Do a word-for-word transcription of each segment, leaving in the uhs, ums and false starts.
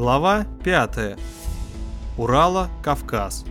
Глава пятая. Урала, Кавказ.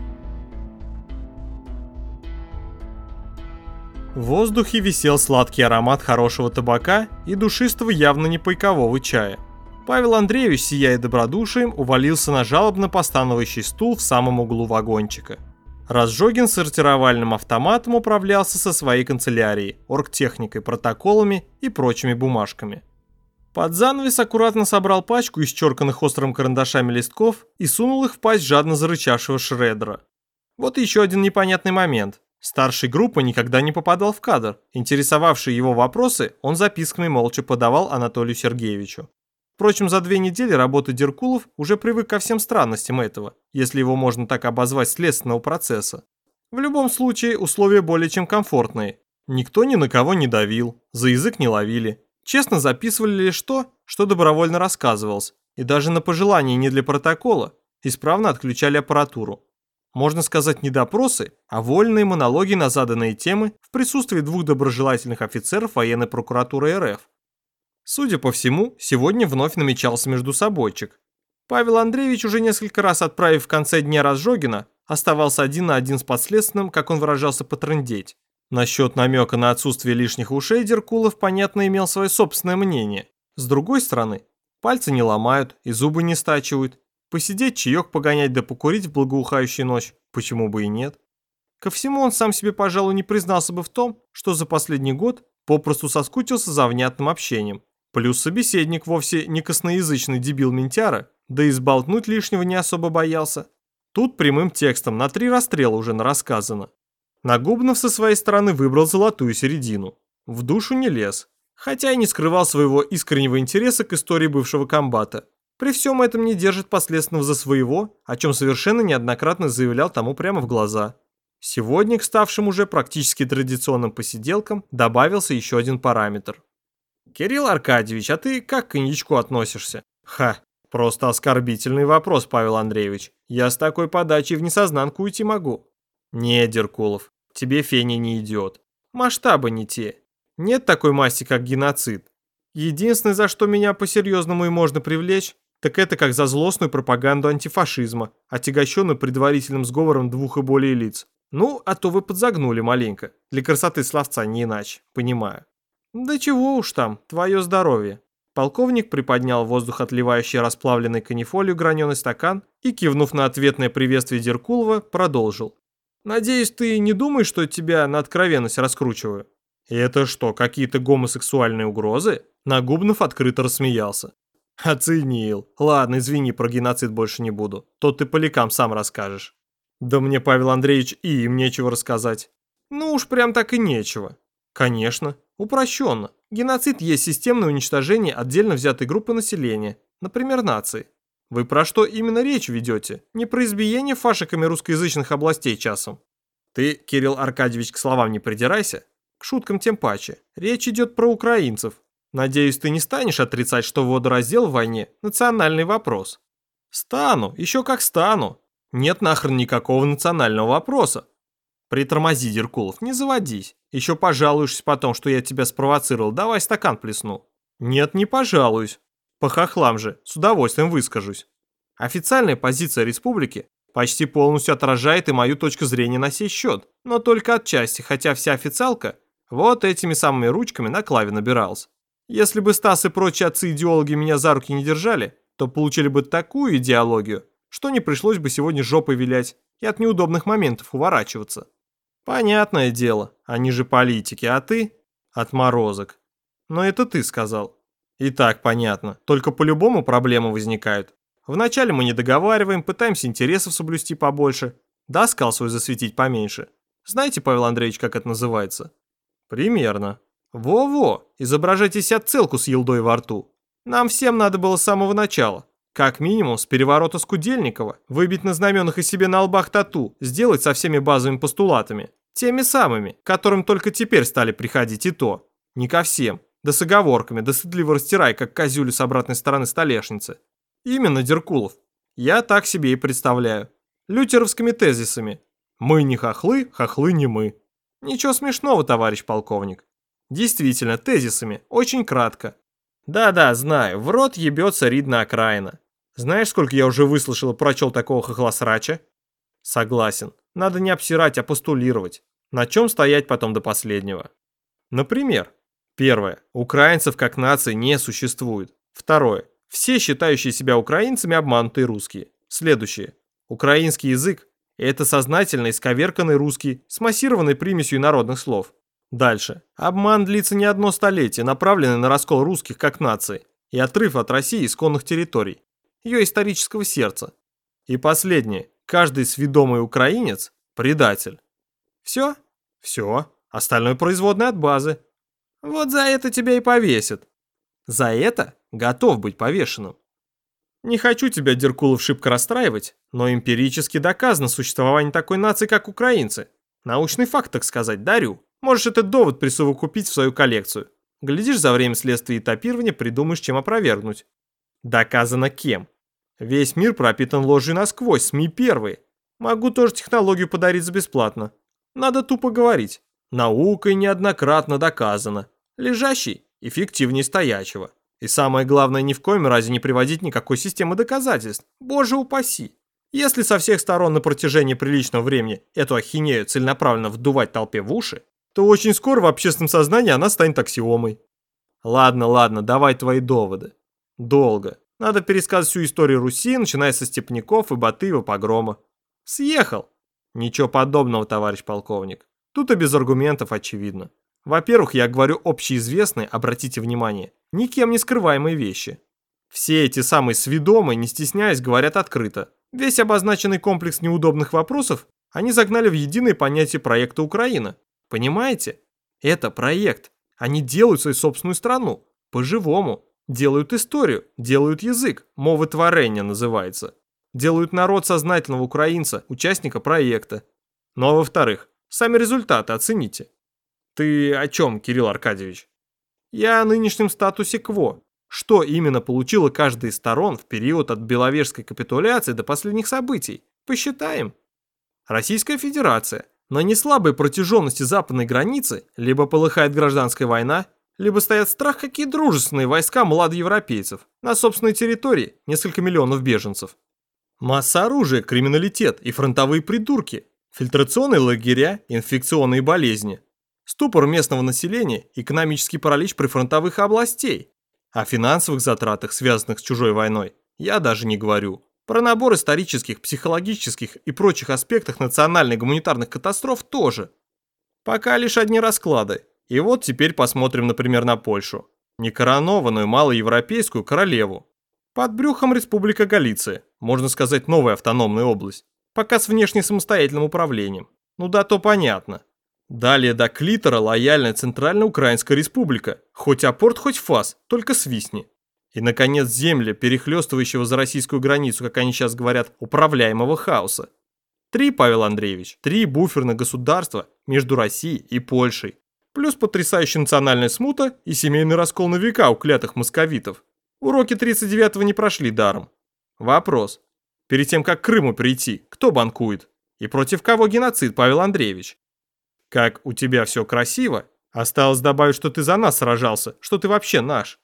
В воздухе висел сладкий аромат хорошего табака и душистого явно не пайкового чая. Павел Андреевич, сияя добродушием, увалился на жалобно постановающий стул в самом углу вагончика. Разжогин сортировальным автоматом управлялся со своей канцелярией, оргтехникой, протоколами и прочими бумажками. Под занавес аккуратно собрал пачку исчерканных острым карандашами листков и сунул их в пасть жадно зарычавшего Шредера. Вот еще один непонятный момент. Старший группы никогда не попадал в кадр. Интересовавшие его вопросы он записками молча подавал Анатолию Сергеевичу. Впрочем, за две недели работы Деркулов уже привык ко всем странностям этого, если его можно так обозвать, следственного процесса. В любом случае, условия более чем комфортные. Никто ни на кого не давил, за язык не ловили. Честно записывали лишь то, что добровольно рассказывалось, и даже на пожелание не для протокола исправно отключали аппаратуру. Можно сказать, не допросы, а вольные монологи на заданные темы в присутствии двух доброжелательных офицеров военной прокуратуры эр эф. Судя по всему, сегодня вновь намечался междусобойчик. Павел Андреевич, уже несколько раз отправив в конце дня Разжогина, оставался один на один с подследственным, как он выражался, потрындеть. Насчет намека на отсутствие лишних ушей Деркулов, понятно, имел свое собственное мнение. С другой стороны, пальцы не ломают и зубы не стачивают. Посидеть, чаек погонять да покурить в благоухающую ночь, почему бы и нет. Ко всему он сам себе, пожалуй, не признался бы в том, что за последний год попросту соскучился за внятным общением. Плюс собеседник вовсе не косноязычный дебил-ментяра, да и сболтнуть лишнего не особо боялся. Тут прямым текстом на три расстрела уже нарассказано. Нагубнов со своей стороны выбрал золотую середину. В душу не лез, хотя и не скрывал своего искреннего интереса к истории бывшего комбата. При всем этом не держит последственного за своего, о чем совершенно неоднократно заявлял тому прямо в глаза. Сегодня к ставшим уже практически традиционным посиделкам добавился еще один параметр. «Кирилл Аркадьевич, а ты как к коньячку относишься?» «Ха, просто оскорбительный вопрос, Павел Андреевич. Я с такой подачей в несознанку уйти могу». «Не, Деркулов, тебе феня не идет. Масштабы не те. Нет такой масти, как геноцид. Единственное, за что меня по-серьезному и можно привлечь, так это как за злостную пропаганду антифашизма, отягощенную предварительным сговором двух и более лиц. Ну, а то вы подзагнули маленько. Для красоты словца не иначе, понимаю». «Да чего уж там, твое здоровье». Полковник приподнял в воздух отливающий расплавленной канифолью граненый стакан и, кивнув на ответное приветствие Деркулова, продолжил. «Надеюсь, ты не думаешь, что тебя на откровенность раскручиваю?» «И это что, какие-то гомосексуальные угрозы?» Нагубнов открыто рассмеялся. «Оценил. Ладно, извини, про геноцид больше не буду. То ты полякам сам расскажешь». «Да мне, Павел Андреевич, и им нечего рассказать». «Ну уж прям так и нечего». «Конечно. Упрощенно. Геноцид есть системное уничтожение отдельно взятой группы населения, например, нации. Вы про что именно речь ведете? Не про избиение фашиками русскоязычных областей часом?» «Ты, Кирилл Аркадьевич, к словам не придирайся. К шуткам тем паче. Речь идет про украинцев. Надеюсь, ты не станешь отрицать, что водораздел в войне – национальный вопрос». «Стану, еще как стану. Нет нахрен никакого национального вопроса». «Притормози, Деркулов, не заводись. Еще пожалуешься потом, что я тебя спровоцировал. Давай стакан плесну». «Нет, не пожалуюсь. По хохлам же, с удовольствием выскажусь. Официальная позиция республики почти полностью отражает и мою точку зрения на сей счет, но только отчасти, хотя вся официалка вот этими самыми ручками на клаве набиралась. Если бы Стас и прочие отцы-идеологи меня за руки не держали, то получили бы такую идеологию, что не пришлось бы сегодня жопой вилять и от неудобных моментов уворачиваться». «Понятное дело, они же политики, а ты – отморозок». «Но это ты сказал». «И так понятно, только по-любому проблемы возникают. Вначале мы не договариваем, пытаемся интересов соблюсти побольше, да скал свой засветить поменьше. Знаете, Павел Андреевич, как это называется?» «Примерно». «Во-во, изображайте себя целку с елдой во рту. Нам всем надо было с самого начала. Как минимум, с переворота Скудельникова, выбить на знаменах и себе на лбах тату, сделать со всеми базовыми постулатами. Теми самыми, к которым только теперь стали приходить и то. Не ко всем, да с оговорками, да стыдливо растирай, как козюлю с обратной стороны столешницы. Именно, Деркулов. Я так себе и представляю. Лютеровскими тезисами. Мы не хохлы, хохлы не мы». «Ничего смешного, товарищ полковник». «Действительно, тезисами, очень кратко. Да-да, знаю, в рот ебется Ридна окраина. Знаешь, сколько я уже выслушал и прочел такого хохлосрача? Согласен. Надо не обсирать, а постулировать. На чем стоять потом до последнего. Например, первое. Украинцев как нации не существует. Второе. Все считающие себя украинцами обманутые русские. Следующее. Украинский язык – это сознательно исковерканный русский с массированной примесью народных слов. Дальше. Обман длится не одно столетие, направленный на раскол русских как нации и отрыв от России исконных территорий, ее исторического сердца. И последнее. Каждый сведомый украинец – предатель. Все? Все. Остальное производное от базы. Вот за это тебя и повесят. За это готов быть повешенным. Не хочу тебя, Деркулов, шибко расстраивать, но эмпирически доказано существование такой нации, как украинцы. Научный факт, так сказать, дарю. Можешь этот довод присовокупить в свою коллекцию. Глядишь, за время следствия и этапирования придумаешь, чем опровергнуть. Доказано кем? Весь мир пропитан ложью насквозь, СМИ первые. Могу тоже технологию подарить за бесплатно. Надо тупо говорить. Наукой неоднократно доказано. Лежащий эффективнее стоячего. И самое главное, ни в коем разе не приводить никакой системы доказательств. Боже упаси. Если со всех сторон на протяжении приличного времени эту ахинею целенаправленно вдувать толпе в уши, то очень скоро в общественном сознании она станет аксиомой. Ладно, ладно, давай твои доводы. Долго. Надо пересказать всю историю Руси, начиная со степняков и Батыева погрома. Съехал. Ничего подобного, товарищ полковник. Тут и без аргументов очевидно. Во-первых, я говорю общеизвестные, обратите внимание, никем не скрываемые вещи. Все эти самые сведомые, не стесняясь, говорят открыто. Весь обозначенный комплекс неудобных вопросов они загнали в единое понятие проекта Украина. Понимаете? Это проект. Они делают свою собственную страну. По-живому. Делают историю, делают язык, мовы творения называется. Делают народ сознательного украинца, участника проекта. Ну а во-вторых, сами результаты оцените. Ты о чем, Кирилл Аркадьевич? Я о нынешнем статусе кво. Что именно получила каждая из сторон в период от Беловежской капитуляции до последних событий? Посчитаем. Российская Федерация. На неслабой протяженности западной границы либо полыхает гражданская война, либо стоят в страх какие дружественные войска младоевропейцев. На собственной территории несколько миллионов беженцев. Масса оружия, криминалитет и фронтовые придурки. Фильтрационные лагеря, инфекционные болезни. Ступор местного населения, экономический паралич прифронтовых областей. О финансовых затратах, связанных с чужой войной, я даже не говорю. Про набор исторических, психологических и прочих аспектах национальных гуманитарных катастроф тоже. Пока лишь одни расклады. И вот теперь посмотрим, например, на Польшу. Некоронованную малоевропейскую королеву. Под брюхом Республика Галиция, можно сказать, новая автономная область. Пока с внешне самостоятельным управлением. Ну да, то понятно. Далее до клитора лояльная Центральноукраинская республика. Хоть апорт, хоть фас, только свистни. И, наконец, земля, перехлестывающего за российскую границу, как они сейчас говорят, управляемого хаоса. Три, Павел Андреевич, три буферных государства между Россией и Польшей. Плюс потрясающая национальная смута и семейный раскол на века у клятых московитов. Уроки тридцать девятого не прошли даром. Вопрос. Перед тем, как к Крыму прийти, кто банкует? И против кого геноцид, Павел Андреевич? Как у тебя все красиво, осталось добавить, что ты за нас сражался, что ты вообще наш.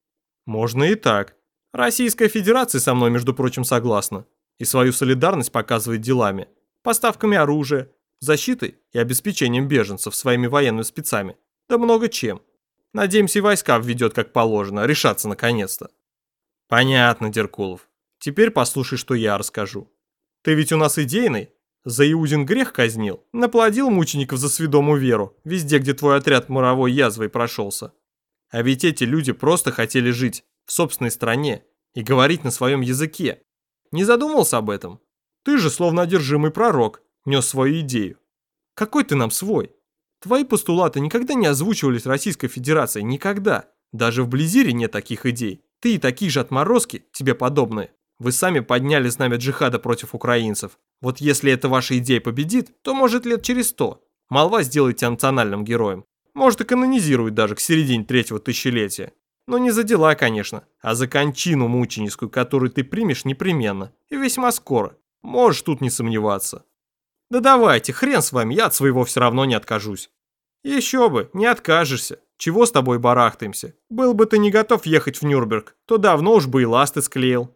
Можно и так. Российская Федерация со мной, между прочим, согласна. И свою солидарность показывает делами. Поставками оружия, защитой и обеспечением беженцев своими военными спецами. Да много чем. Надеемся, и войска введет как положено, решаться наконец-то. Понятно, Деркулов. Теперь послушай, что я расскажу. Ты ведь у нас идейный. За Иудин грех казнил. Наплодил мучеников за сведомую веру. Везде, где твой отряд моровой язвой прошелся. А ведь эти люди просто хотели жить в собственной стране и говорить на своем языке. Не задумался об этом? Ты же, словно одержимый пророк, нес свою идею. Какой ты нам свой? Твои постулаты никогда не озвучивались Российской Федерацией, никогда. Даже в Близире нет таких идей. Ты и такие же отморозки, тебе подобные. Вы сами подняли знамя джихада против украинцев. Вот если эта ваша идея победит, то может лет через сто. Молва сделает тебя национальным героем. Может и канонизирует даже к середине третьего тысячелетия. Но не за дела, конечно, а за кончину мученическую, которую ты примешь непременно. И весьма скоро. Можешь тут не сомневаться. Да давайте, хрен с вами, я от своего все равно не откажусь. Еще бы, не откажешься. Чего с тобой барахтаемся? Был бы ты не готов ехать в Нюрнберг, то давно уж бы и ласты склеил.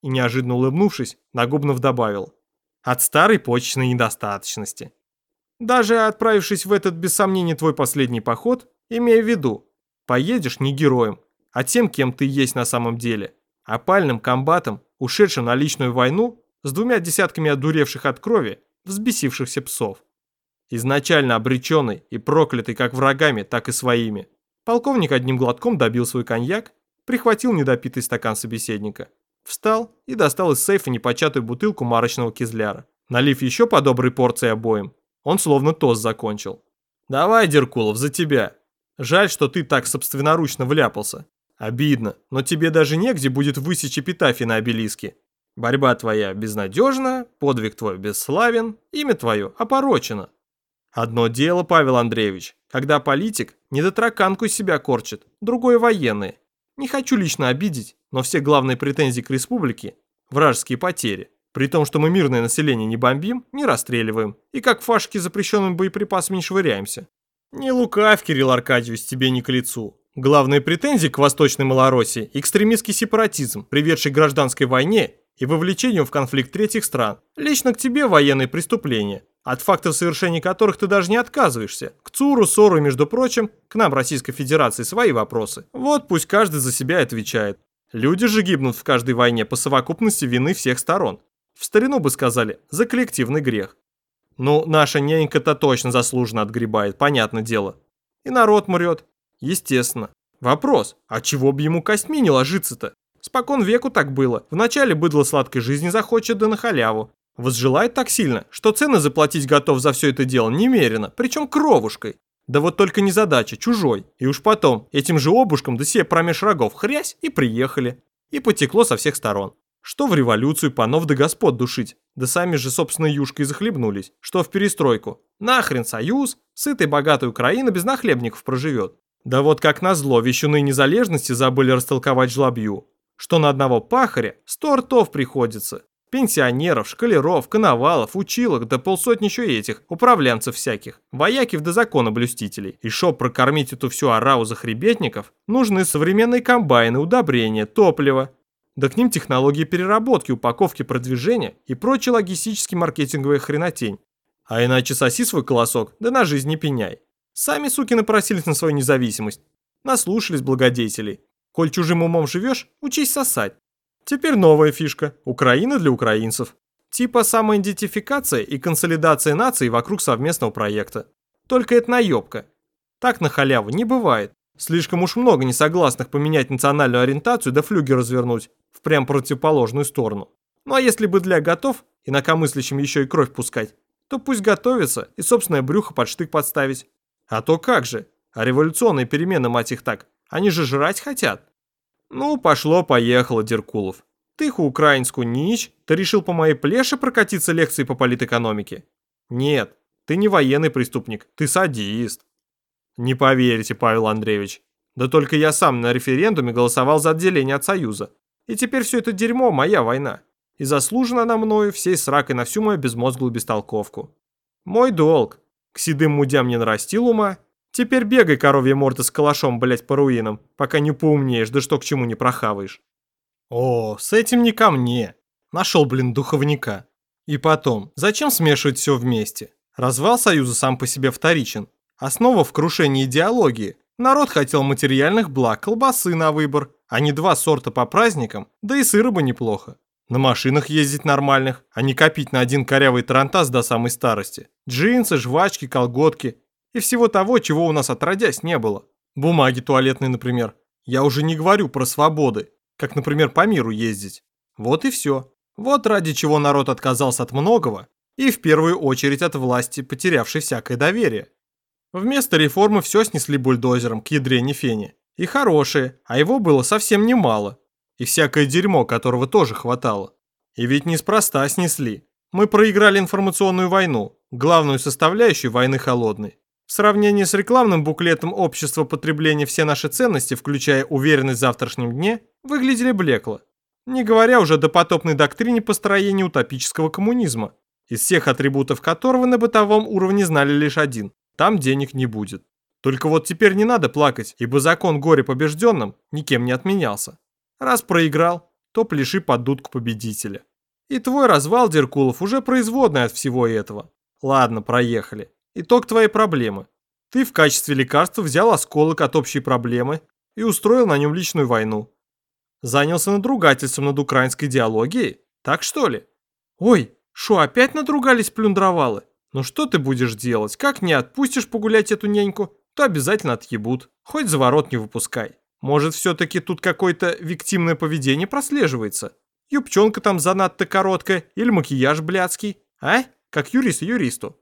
и, неожиданно улыбнувшись, Нагубнов добавил: от старой почечной недостаточности. Даже отправившись в этот, без сомнения, твой последний поход, имея в виду, поедешь не героем, а тем, кем ты есть на самом деле, опальным комбатом, ушедшим на личную войну с двумя десятками одуревших от крови, взбесившихся псов. Изначально обреченный и проклятый как врагами, так и своими, полковник одним глотком добил свой коньяк, прихватил недопитый стакан собеседника, встал и достал из сейфа непочатую бутылку марочного кизляра. Налив еще по доброй порции обоим, он словно тост закончил. «Давай, Деркулов, за тебя. Жаль, что ты так собственноручно вляпался. Обидно, но тебе даже негде будет высечь эпитафий на обелиске. Борьба твоя безнадежна, подвиг твой бесславен, имя твое опорочено». Одно дело, Павел Андреевич, когда политик недотраканку из себя корчит, другое военные. Не хочу лично обидеть, но все главные претензии к республике – вражеские потери. При том, что мы мирное население не бомбим, не расстреливаем и как фашки запрещенными боеприпасами не швыряемся. Не лукавь, Кирилл Аркадьевич, тебе не к лицу. Главные претензии к Восточной Малороссии – экстремистский сепаратизм, приведший к гражданской войне и вовлечению в конфликт третьих стран. Лично к тебе военные преступления, от фактов совершения которых ты даже не отказываешься. К ЦУРу, СОРу и, между прочим, к нам, Российской Федерации, свои вопросы. Вот пусть каждый за себя отвечает. Люди же гибнут в каждой войне по совокупности вины всех сторон. В старину бы сказали, за коллективный грех. Ну, наша нянька-то точно заслуженно отгребает, понятное дело. И народ мрет. Естественно. Вопрос, а чего бы ему костьми не ложиться-то? Спокон веку так было. Вначале быдло сладкой жизни захочет, да на халяву. Возжелает так сильно, что цены заплатить готов за все это дело немерено, причем кровушкой. Да вот только незадача, чужой. И уж потом, этим же обушком да себе промеж рогов хрясь и приехали. И потекло со всех сторон. Что в революцию панов да господ душить, да сами же собственной юшкой захлебнулись. Что в перестройку. Нахрен союз, сытая богатая Украина без нахлебников проживет. Да вот как назло, вещуны незалежности забыли растолковать жлобью, что на одного пахаря сто ртов приходится. Пенсионеров, школяров, коновалов, училок, да полсотни еще этих, управленцев всяких, воякив до законоблюстителей. И чтоб прокормить эту всю ораву захребетников, нужны современные комбайны, удобрения, топливо. Да к ним технологии переработки, упаковки, продвижения и прочая логистически маркетинговая хренотень. А иначе соси свой колосок, да на жизнь не пеняй. Сами суки напросились на свою независимость. Наслушались благодетелей. Коль чужим умом живешь, учись сосать. Теперь новая фишка – Украина для украинцев. Типа самоидентификация и консолидация наций вокруг совместного проекта. Только это наебка. Так на халяву не бывает. Слишком уж много несогласных поменять национальную ориентацию да флюги развернуть в прям противоположную сторону. Ну а если быдля готов, инакомыслящим еще и кровь пускать, то пусть готовится и собственное брюхо под штык подставить. А то как же? А революционные перемены, мать их так, они же жрать хотят. Ну, пошло-поехало, Деркулов. Ты украинскую нич, ты решил по моей плеше прокатиться лекции по политэкономике? Нет, ты не военный преступник, ты садист. Не поверите, Павел Андреевич. Да только я сам на референдуме голосовал за отделение от Союза. И теперь все это дерьмо моя война. И заслужена она мною всей сракой на всю мою безмозглую бестолковку. Мой долг. К седым мудям не нарастил ума. Теперь бегай, коровья морда, с калашом, блять, по руинам, пока не поумнеешь, да что к чему не прохаваешь. О, с этим не ко мне. Нашел, блин, духовника. И потом, зачем смешивать все вместе? Развал Союза сам по себе вторичен. Основа в крушении идеологии. Народ хотел материальных благ, колбасы на выбор, а не два сорта по праздникам, да и сыра бы неплохо. На машинах ездить нормальных, а не копить на один корявый тарантас до самой старости. Джинсы, жвачки, колготки и всего того, чего у нас отродясь не было. Бумаги туалетные, например. Я уже не говорю про свободы, как, например, по миру ездить. Вот и все. Вот ради чего народ отказался от многого и в первую очередь от власти, потерявшей всякое доверие. Вместо реформы все снесли бульдозером к ядрене фени. И хорошее, а его было совсем немало. И всякое дерьмо, которого тоже хватало. И ведь неспроста снесли. Мы проиграли информационную войну, главную составляющую войны холодной. В сравнении с рекламным буклетом общества потребления все наши ценности, включая уверенность в завтрашнем дне, выглядели блекло. Не говоря уже о допотопной доктрине построения утопического коммунизма, из всех атрибутов которого на бытовом уровне знали лишь один – там денег не будет. Только вот теперь не надо плакать, ибо закон горя побежденным никем не отменялся. Раз проиграл, то пляши под дудку победителя. И твой развал, Деркулов, уже производный от всего этого. Ладно, проехали. Итог твоей проблемы. Ты в качестве лекарства взял осколок от общей проблемы и устроил на нем личную войну. Занялся надругательством над украинской идеологией? Так что ли? Ой, шо, опять надругались плюндровалы? Ну что ты будешь делать? Как не отпустишь погулять эту няньку, то обязательно отъебут. Хоть за ворот не выпускай. Может, все-таки тут какое-то виктимное поведение прослеживается? Юбчонка там занадто короткая или макияж блядский? А? Как юрист юристу.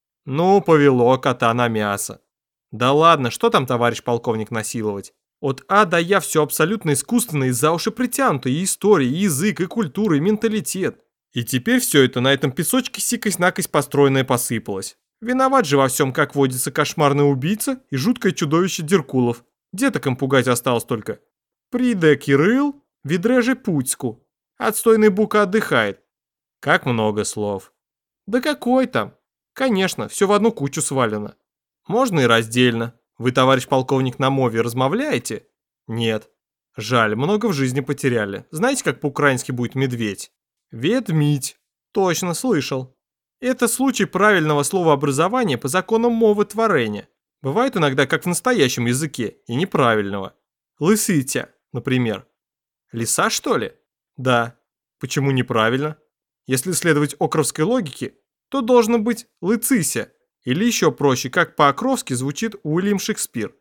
Ну, повело кота на мясо. Да ладно, что там, товарищ полковник, насиловать? От А до Я все абсолютно искусственно и за уши притянуто. И история, и язык, и культура, и менталитет. И теперь все это на этом песочке сикость-накость построенное посыпалось. Виноват же во всем, как водится, кошмарный убийца и жуткое чудовище Деркулов. Детоком пугать осталось только. Приде Кирилл, ведре Путьску. Отстойный бука отдыхает. Как много слов. Да какой там? Конечно, все в одну кучу свалено. Можно и раздельно. Вы, товарищ полковник, на мове размовляете? Нет. Жаль, много в жизни потеряли. Знаете, как по-украински будет медведь? Ведмить. Точно, слышал. Это случай правильного словообразования по законам мовы творения. Бывает иногда, как в настоящем языке, и неправильного. Лысытя, например. Лиса, что ли? Да. Почему неправильно? Если следовать окровской логике, то должно быть лыцися. Или еще проще, как по-окровски звучит Уильям Шекспир.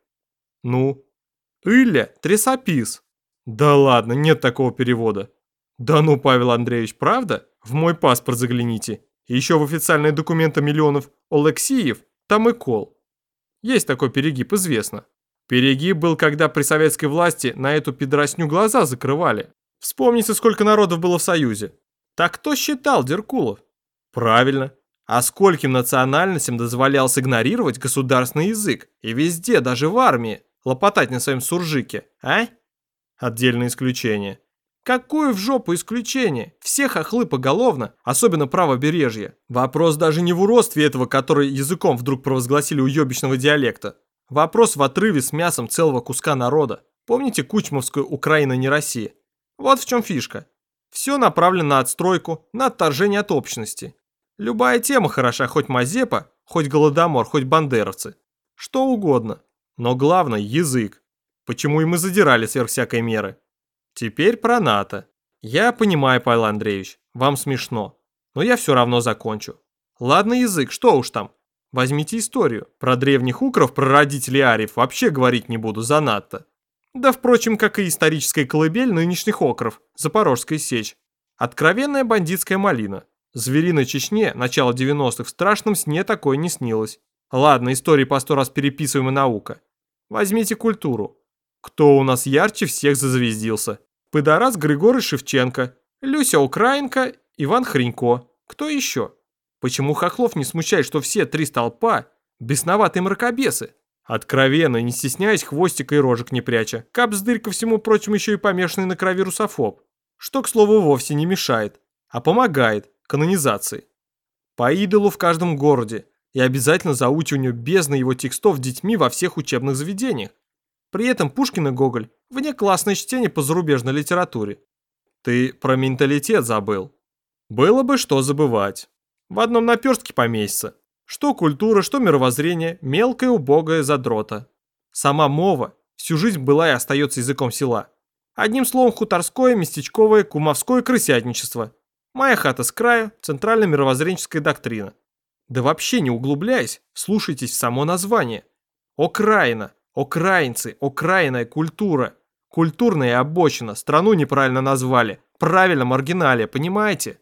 Ну? Илья трясопис. Да ладно, нет такого перевода. Да ну, Павел Андреевич, правда? В мой паспорт загляните. И еще в официальные документы миллионов Олексиев, там и кол. Есть такой перегиб, известно. Перегиб был, когда при советской власти на эту пидрасню глаза закрывали. Вспомните, сколько народов было в Союзе. Так кто считал, Деркулов? Правильно. А скольким национальностям дозволялось игнорировать государственный язык? И везде, даже в армии, лопотать на своем суржике, а? Отдельное исключение. Какое в жопу исключение? Все хохлы поголовно, особенно правобережье. Вопрос даже не в уродстве этого, который языком вдруг провозгласили уебищного диалекта. Вопрос в отрыве с мясом целого куска народа. Помните кучмовскую «Украина не Россия»? Вот в чем фишка. Все направлено на отстройку, на отторжение от общности. Любая тема хороша, хоть Мазепа, хоть Голодомор, хоть бандеровцы. Что угодно. Но главное – язык. Почему и мы задирали сверх всякой меры. Теперь про НАТО. Я понимаю, Павел Андреевич, вам смешно. Но я все равно закончу. Ладно язык, что уж там. Возьмите историю. Про древних укров, про родителей ариев вообще говорить не буду, занадто. Да, впрочем, как и историческая колыбель нынешних окров, Запорожская сечь. Откровенная бандитская малина. Звериной Чечне начала девяностых в страшном сне такое не снилось. Ладно, истории по сто раз переписываемая наука. Возьмите культуру. Кто у нас ярче всех зазвездился? Пыдорас Григорий Шевченко, Люся Украинка, Иван Хренько. Кто еще? Почему хохлов не смущает, что все три столпа бесноватые мракобесы? Откровенно, не стесняясь, хвостика и рожек не пряча. Капсдырь, ко всему прочему, еще и помешанный на крови русофоб. Что, к слову, вовсе не мешает, а помогает канонизации. По идолу в каждом городе и обязательно заучиванию бездны его текстов детьми во всех учебных заведениях. При этом Пушкин и Гоголь – внеклассное чтение по зарубежной литературе. Ты про менталитет забыл. Было бы что забывать. В одном наперстке поместится. Что культура, что мировоззрение, мелкое убогое задрота. Сама мова всю жизнь была и остается языком села. Одним словом, хуторское, местечковое, кумовское крысятничество. Моя хата с краю, центральная мировоззренческая доктрина. Да вообще не углубляясь, слушайтесь в само название. Окраина, окраинцы, окраинная культура. Культурная обочина, страну неправильно назвали. Правильно, маргиналия, понимаете?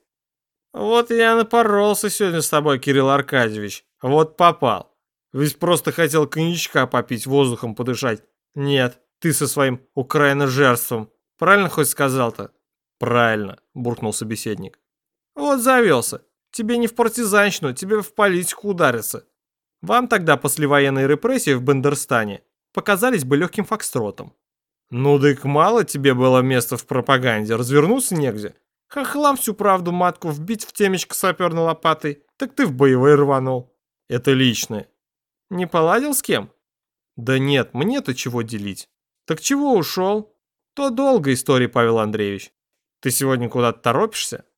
Вот я напоролся сегодня с тобой, Кирилл Аркадьевич. Вот попал. Ведь просто хотел коньячка попить, воздухом подышать. Нет, ты со своим украиножерством. Правильно хоть сказал-то? Правильно, буркнул собеседник. Вот завелся. Тебе не в партизанщину, тебе в политику удариться. Вам тогда послевоенные репрессии в Бандерстане показались бы легким фокстротом. Ну дык мало тебе было места в пропаганде, развернуться негде. Хохлам всю правду матку вбить в темечко саперной лопатой, так ты в боевые рванул. Это личное. Не поладил с кем? Да нет, мне-то чего делить. Так чего ушел? То долгая история, Павел Андреевич. Ты сегодня куда-то торопишься?